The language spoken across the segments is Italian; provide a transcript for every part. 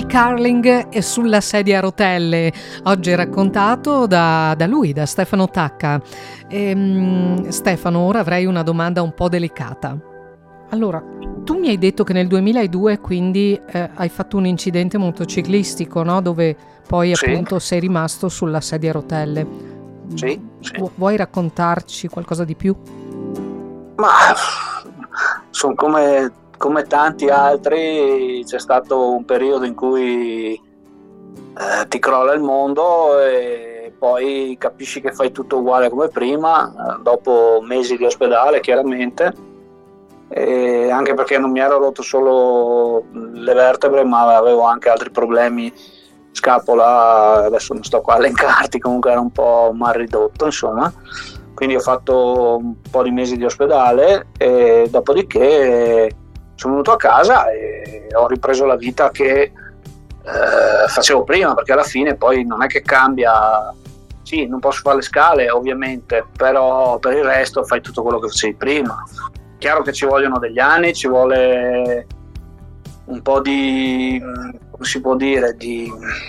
il curling è sulla sedia a rotelle, oggi raccontato da lui, da Stefano Tacca. Stefano, ora avrei una domanda un po' delicata. Allora, tu mi hai detto che nel 2002 quindi hai fatto un incidente motociclistico, no? Dove poi appunto sei rimasto sulla sedia a rotelle. Sì. Vuoi raccontarci qualcosa di più? Ma sono come tanti altri, c'è stato un periodo in cui ti crolla il mondo e poi capisci che fai tutto uguale come prima, dopo mesi di ospedale chiaramente, e anche perché non mi ero rotto solo le vertebre ma avevo anche altri problemi, scapola, adesso non sto qua a elencarti, comunque era un po' mal ridotto insomma. Quindi ho fatto un po' di mesi di ospedale e dopodiché sono venuto a casa e ho ripreso la vita che facevo prima, perché alla fine poi non è che cambia. Sì, non posso fare le scale ovviamente, però per il resto fai tutto quello che facevi prima. Chiaro che ci vogliono degli anni, ci vuole un po' di, come si può dire, di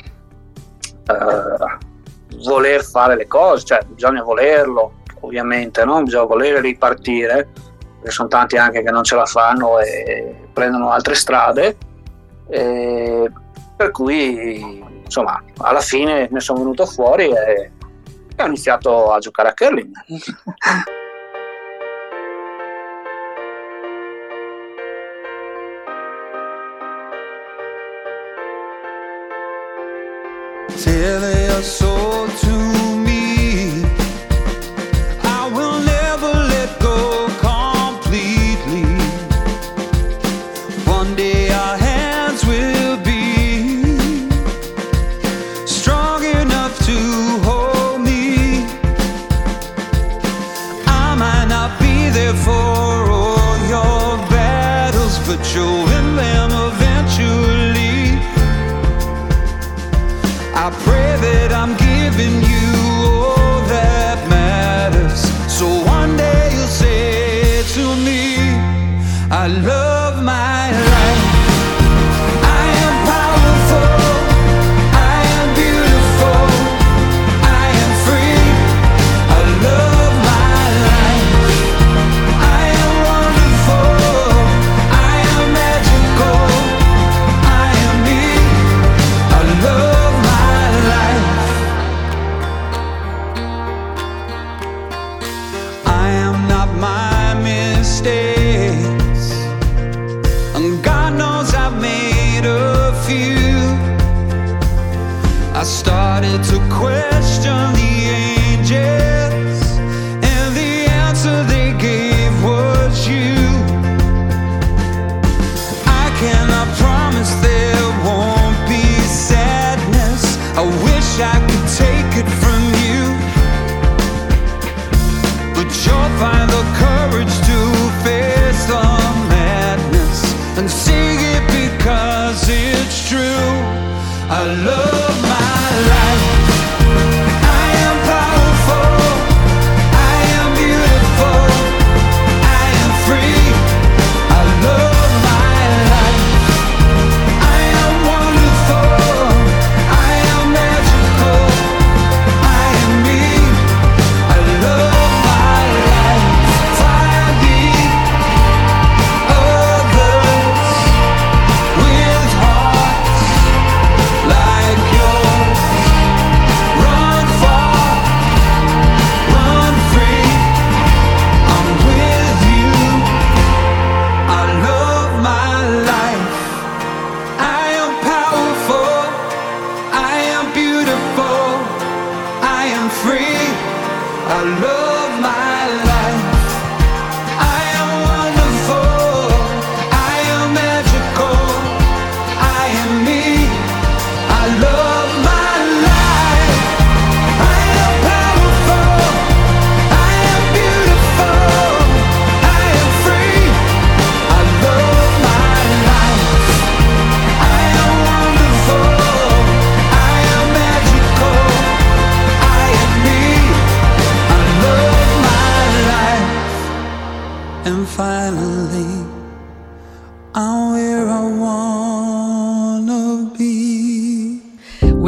voler fare le cose, cioè bisogna volerlo ovviamente, no? Bisogna volere ripartire, perché sono tanti anche che non ce la fanno e prendono altre strade, per cui insomma alla fine ne sono venuto fuori e ho iniziato a giocare a curling. Tell your soul to me, I will never let go completely. One day our hands will be strong enough to hold me. I might not be there for all your battles, but you'll win them eventually. I pray that I'm giving you all that matters, so one day you'll say to me, I love my life. I am powerful, I am beautiful, I am free. I love my life. I am wonderful, I am magical, I am me. I love my mistakes, and God knows I've made a few. I started to question the angels, and the answer they gave was you. I cannot promise there won't be sadness, I wish I could take it from you, but you'll find the courage to face the madness and sing it because it's true. I love my life. I am powerful, I am beautiful, I am free. I love my life. I am wonderful, I am magical, I am me. I love my life. Fire beat others with hearts like yours.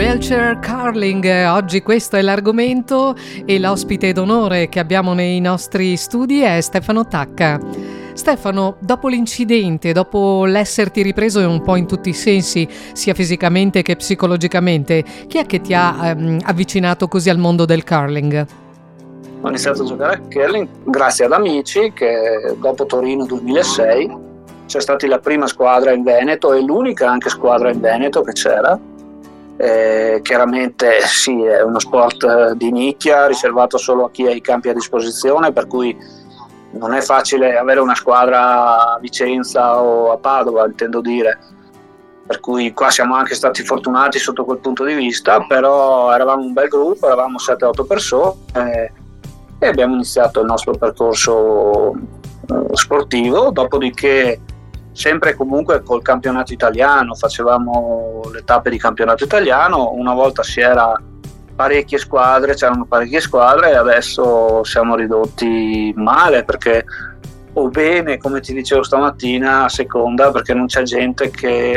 Wheelchair Curling, oggi questo è l'argomento e l'ospite d'onore che abbiamo nei nostri studi è Stefano Tacca. Stefano, dopo l'incidente, dopo l'esserti ripreso un po' in tutti i sensi, sia fisicamente che psicologicamente, chi è che ti ha avvicinato così al mondo del curling? Ho iniziato a giocare a curling grazie ad amici che dopo Torino 2006 c'è stata la prima squadra in Veneto e l'unica anche squadra in Veneto che c'era. Chiaramente sì, è uno sport di nicchia riservato solo a chi ha i campi a disposizione, per cui non è facile avere una squadra a Vicenza o a Padova, intendo dire, per cui qua siamo anche stati fortunati sotto quel punto di vista, però eravamo un bel gruppo, eravamo 7-8 persone e abbiamo iniziato il nostro percorso sportivo. Dopodiché sempre comunque col campionato italiano, facevamo le tappe di campionato italiano, una volta c'erano parecchie squadre e adesso siamo ridotti male, perché o bene, come ti dicevo stamattina, a seconda, perché non c'è gente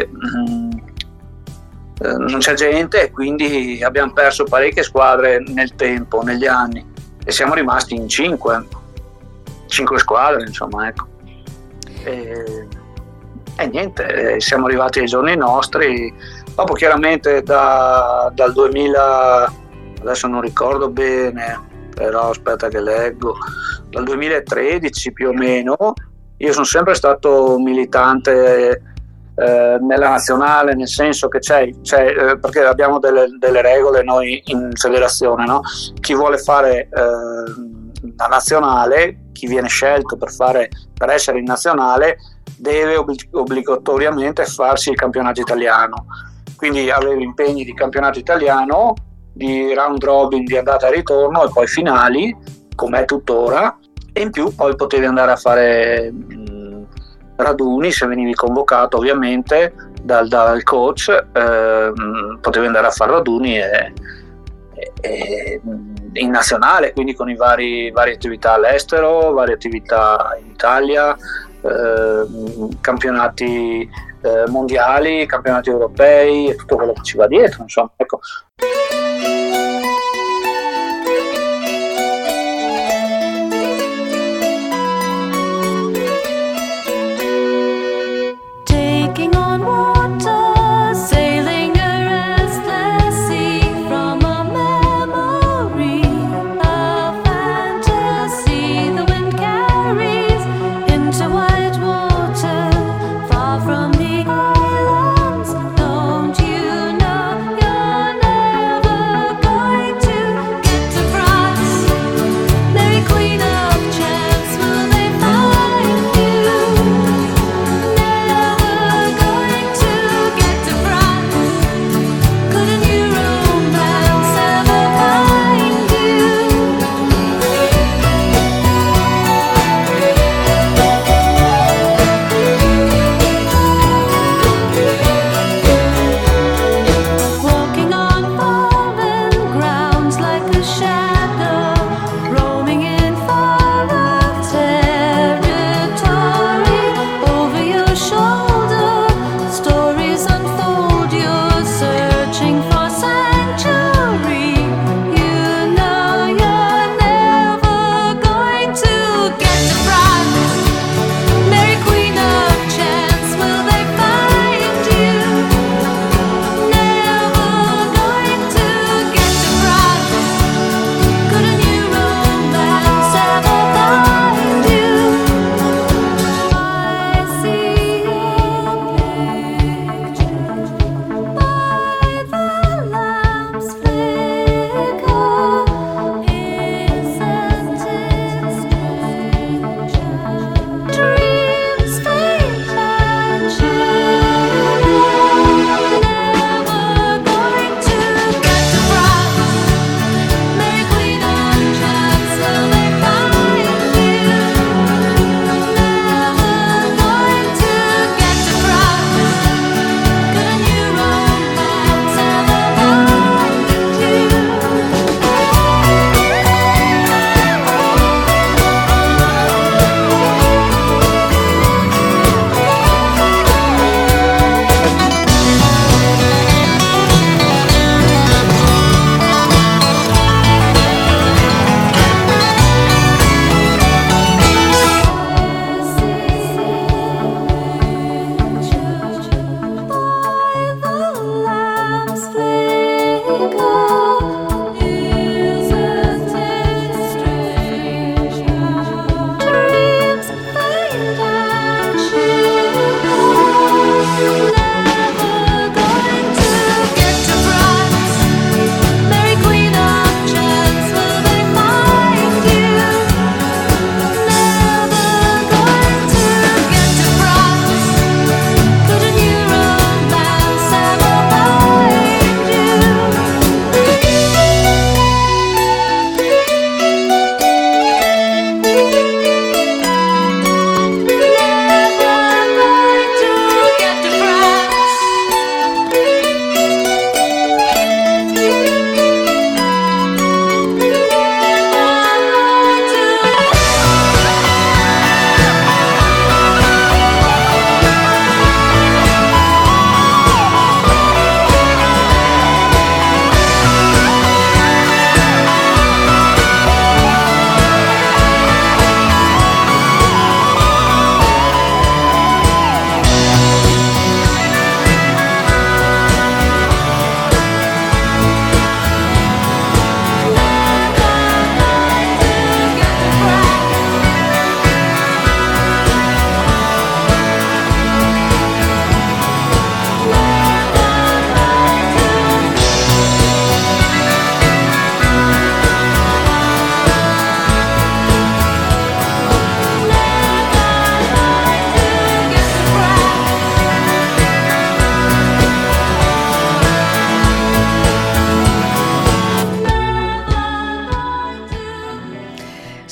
e quindi abbiamo perso parecchie squadre nel tempo, negli anni, e siamo rimasti in 5 squadre, insomma, ecco. E niente, siamo arrivati ai giorni nostri. Dopo chiaramente dal 2000, adesso non ricordo bene, però aspetta che leggo, dal 2013 più o meno, io sono sempre stato militante nella nazionale, nel senso che c'è perché abbiamo delle regole noi in federazione, no? Chi vuole fare la nazionale, chi viene scelto per essere in nazionale, deve obbligatoriamente farsi il campionato italiano. Quindi avevo impegni di campionato italiano, di round robin di andata e ritorno e poi finali, com'è tuttora, e in più poi potevi andare a fare raduni se venivi convocato, ovviamente dal coach, potevi andare a fare raduni in nazionale, quindi con i varie attività all'estero, varie attività in Italia, campionati mondiali, campionati europei e tutto quello che ci va dietro, insomma, ecco.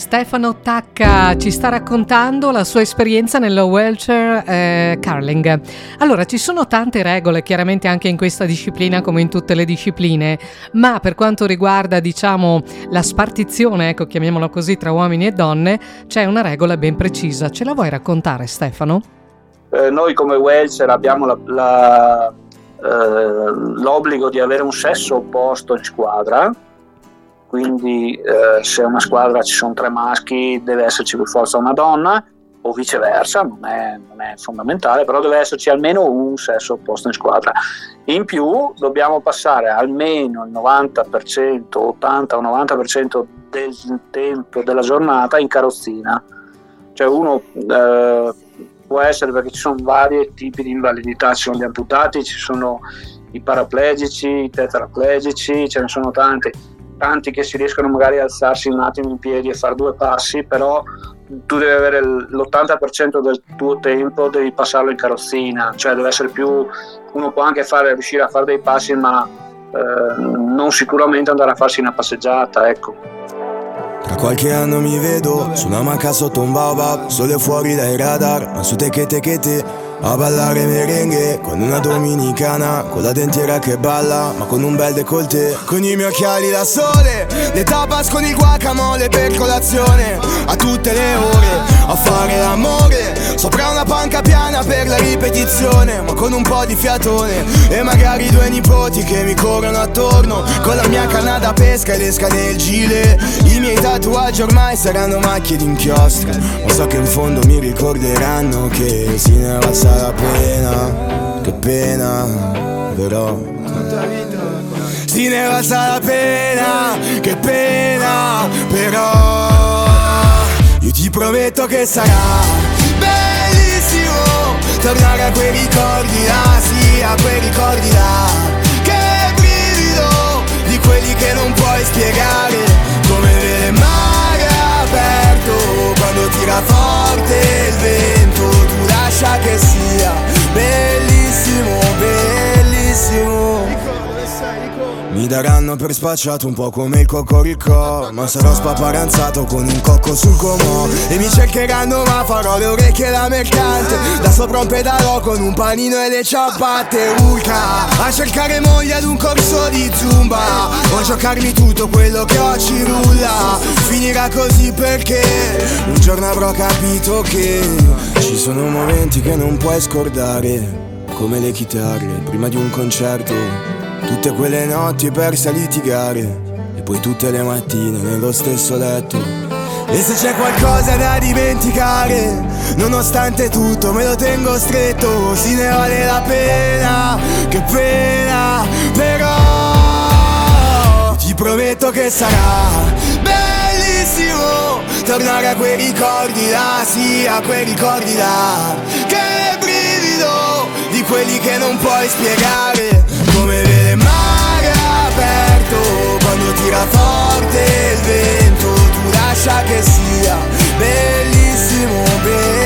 Stefano Tacca ci sta raccontando la sua esperienza nello wheelchair curling. Allora, ci sono tante regole chiaramente anche in questa disciplina come in tutte le discipline, ma per quanto riguarda, diciamo, la spartizione, ecco, chiamiamola così, tra uomini e donne, c'è una regola ben precisa. Ce la vuoi raccontare, Stefano? Noi come wheelchair abbiamo l'obbligo di avere un sesso opposto in squadra, quindi se una squadra ci sono 3 maschi deve esserci per forza una donna, o viceversa, non è fondamentale, però deve esserci almeno un sesso opposto in squadra. In più dobbiamo passare almeno il 90%, 80 o 90% del tempo della giornata in carrozzina, cioè uno può essere, perché ci sono vari tipi di invalidità, ci sono gli amputati, ci sono i paraplegici, i tetraplegici, ce ne sono tanti che si riescono magari a alzarsi un attimo in piedi e fare 2 passi, però tu devi avere l'80% del tuo tempo, devi passarlo in carrozzina, cioè deve essere più, uno può anche riuscire a fare dei passi, ma non sicuramente andare a farsi una passeggiata, ecco. Tra qualche anno mi vedo su una macca sotto un baobab, sole fuori dai radar, ma su te a ballare merengue con una dominicana, con la dentiera che balla, ma con un bel décolleté. Con i miei occhiali da sole, le tapas con il guacamole per colazione, a tutte le ore, a fare l'amore, sopra una panca piana per la ripetizione, ma con un po' di fiatone, e magari 2 nipoti che mi corrono attorno, con la mia canna da pesca e l'esca del gilet. I miei tatuaggi ormai saranno macchie d'inchiostro, ma so che in fondo mi ricorderanno che si ne va la pena, che pena, però si ne valsa la pena, che pena, però io ti prometto che sarà bellissimo tornare a quei ricordi là, sì, a quei ricordi là. Che brivido di quelli che non puoi spiegare, come vedere il mare aperto quando tira forte il vento. Lascia che sia bellissimo, bellissimo. Mi daranno per spacciato un po' come il cocorico, ma sarò spaparanzato con un cocco sul comò. E mi cercheranno ma farò le orecchie da mercante, da sopra un pedalò con un panino e le ciabatte. Urca a cercare moglie ad un corso di zumba, o giocarmi tutto quello che ho ci rulla. Finirà così perché un giorno avrò capito che ci sono momenti che non puoi scordare, come le chitarre prima di un concerto. Tutte quelle notti perse a litigare, e poi tutte le mattine nello stesso letto. E se c'è qualcosa da dimenticare, nonostante tutto me lo tengo stretto. Sì, ne vale la pena, che pena, però ti prometto che sarà bellissimo tornare a quei ricordi là, sì, a quei ricordi là. Che brivido di quelli che non puoi spiegare, come vedere il mare aperto quando tira forte il vento. Tu lascia che sia bellissimo, bellissimo.